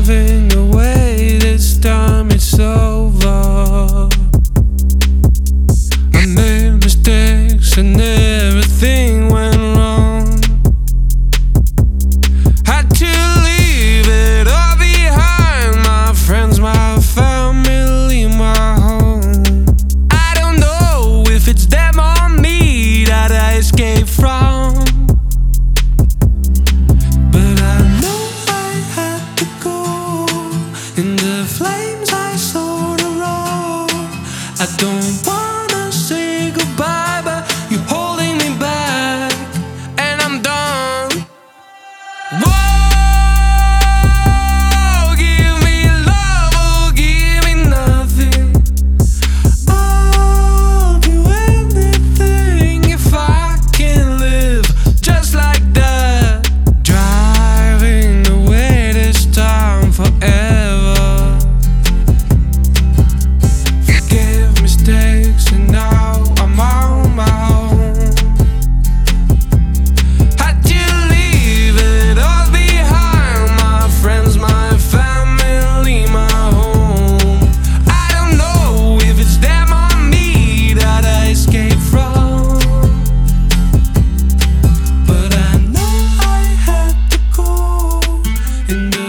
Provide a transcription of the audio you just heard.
driving away, this time it's over. I made mistakes and everything went wrong. Had to leave it all behind, my friends, my family, my home. I don't know if it's them or me that I escaped from, but I know I had to go. In the flames I saw the road. I don't wanna say goodbye, but you're holding me back, and I'm done. Whoa, give me love or give me nothing. I'll do anything if I can live just like that. Driving away this time forever. Forgive mistakes and now I'm on my own. Had to leave it all behind, my friends, my family, my home. I don't know if it's them or me that I escaped from, but I know I had to go. In the